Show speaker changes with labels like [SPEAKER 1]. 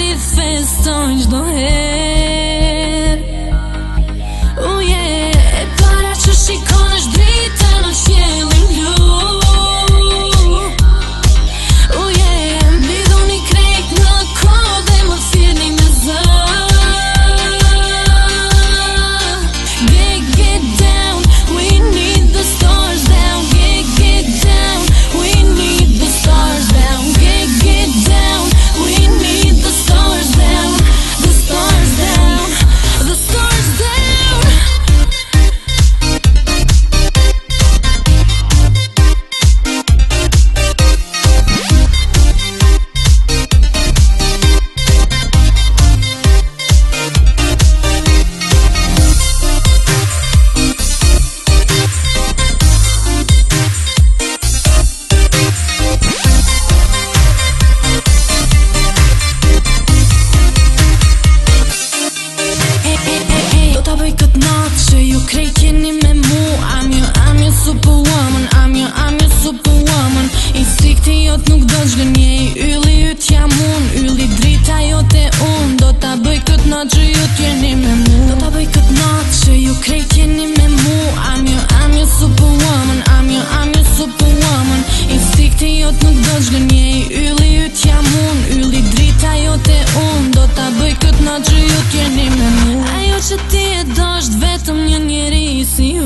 [SPEAKER 1] gjithë festojnë çdo herë. E para që shikon është drita në qiellin blu. Mbidhuni krejt në kohë dhe më thirrni me zë. Get down, we need the stars down. Get down, we need the stars down. Get down, we need the stars down. The stars down, the stars down. I'm your superwoman. Instinkti jot nuk do t'zhgënjej. Ylli yt jam unë, ylli drita jote unë. Do ta bëj këtë natë që ju t'jeni me mu. Do ta bëj këtë natë që ju krejt jeni me mu. I'm your superwoman. I'm your superwoman. Instinkti jot nuk do t'zhgënjej. Ylli yt jam unë, ylli drita jote unë. Do ta bëj këtë natë që ju t'jeni me mu. Ajo që ti e do është vetëm një njeri si